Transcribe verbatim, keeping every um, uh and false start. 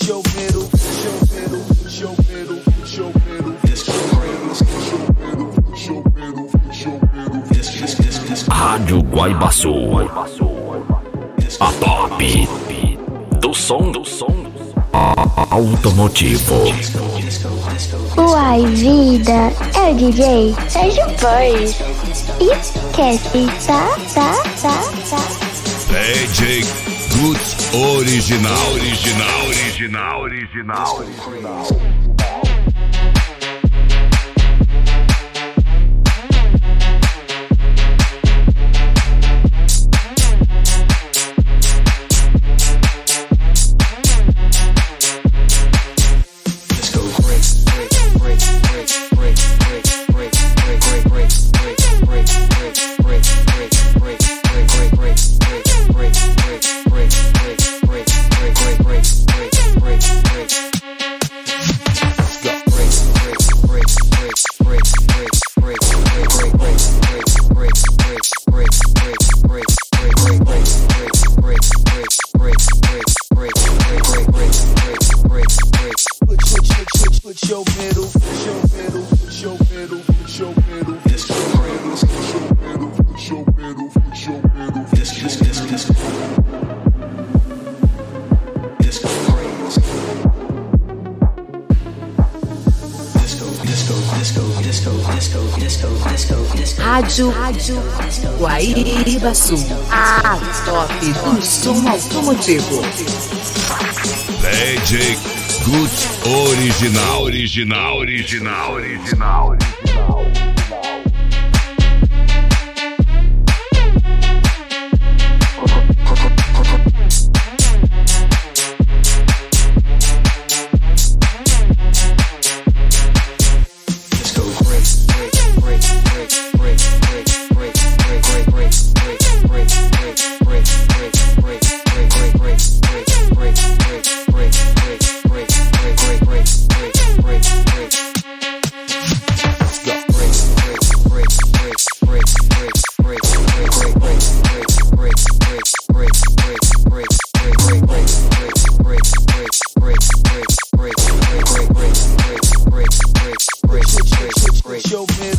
your middle, push your middle, push your middle, push your middle, push your middle, push your middle, push your middle. Rádio Guaibaçu, a top do som do som automotivo. Uai, vida, é o D J Sérgio Boris. Esquece, tá, tá, tá, tá. D J Goods Original, original, original, original, original. Rádio, Rádio Guaibaçu, a top do som automotivo. D J Goods Original, original, original, original, original. Your middle.